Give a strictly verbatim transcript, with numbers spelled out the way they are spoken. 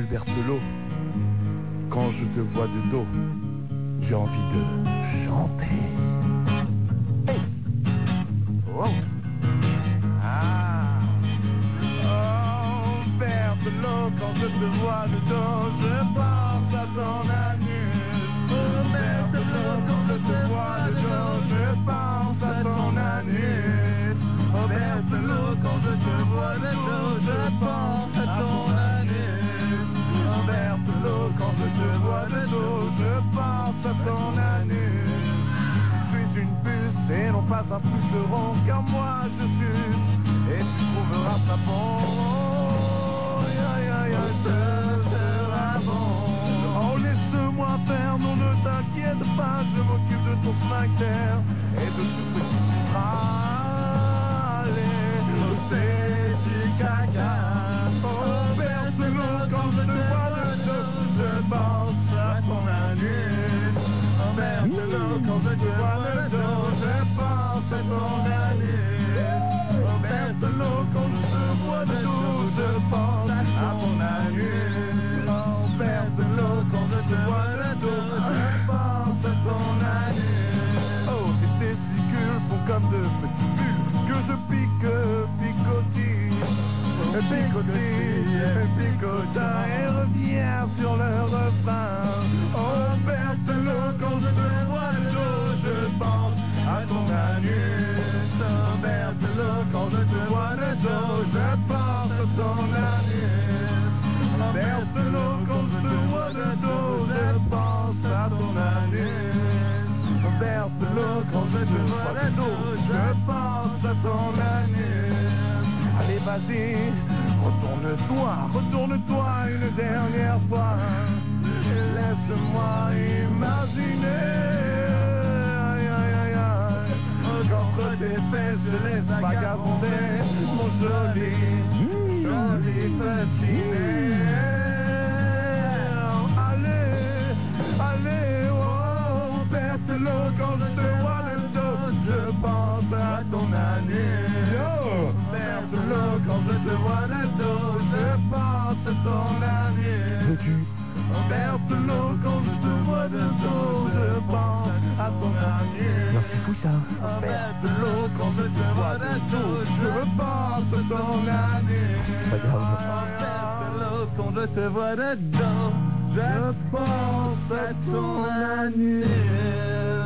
Albertello, quand je te vois de dos, j'ai envie de chanter. Hey. Oh. Ah. Oh, Berthelot, quand je te vois de dos, je pense à ton anus. Oh, Berthelot, quand je te vois de dos, je pense à ton anus. Oh, Berthelot, quand je te vois de dos, je pense à ton anus. Oh, Berthelot, quand je te vois de dos, je pense à ton anus. Je suis une puce et non pas un puceron, car moi je suce et tu trouveras ça bon. Oh, aïe, aïe, aïe, ce sera bon. Oh, laisse-moi faire, non, ne t'inquiète pas, je m'occupe de ton sphincter et de tout ce qui suivra. Allez, c'est du caca. Oh, Berthelot, quand je te vois de dos, je pense à ton anus. Oh, Berthelot, quand je te vois de dos, je pense à ton anus. Oh, Berthelot, quand je te vois de dos, je pense à ton anus. Oh, Berthelot, quand je te vois de dos, je pense à ton anus. Oh, tes testicules sont comme de petits bulles que je pique, picotille. Picotille, picota et reviens sur le refrain. Oh, Berthelot, quand je te vois de dos, je pense à ton anus. Oh, Berthelot, quand je te vois de dos, je pense à ton anus. Oh, Berthelot, quand je te vois de dos, je pense à ton anus. Oh, Berthelot, quand je te vois de dos, je pense à ton anus. Allez, vas-y, retourne-toi, retourne-toi une dernière fois. Laisse-moi imaginer. Aïe, aïe, aïe, aïe. Qu'entre tes fesses, je laisse vagabonder mon joli, joli petit nez. Allez, allez, oh, Berthelot, quand je te vois le dos, je pense à ton anus. Oh, Berthelot, quand je te vois le dos, je pense à ton anus. Oh, Berthelot, quand je te vois de dos, je pense à ton anus. Oh, Berthelot, quand je te vois de dos, je pense à ton anus. Oh, Berthelot, quand je te vois de dos, je pense à ton anus.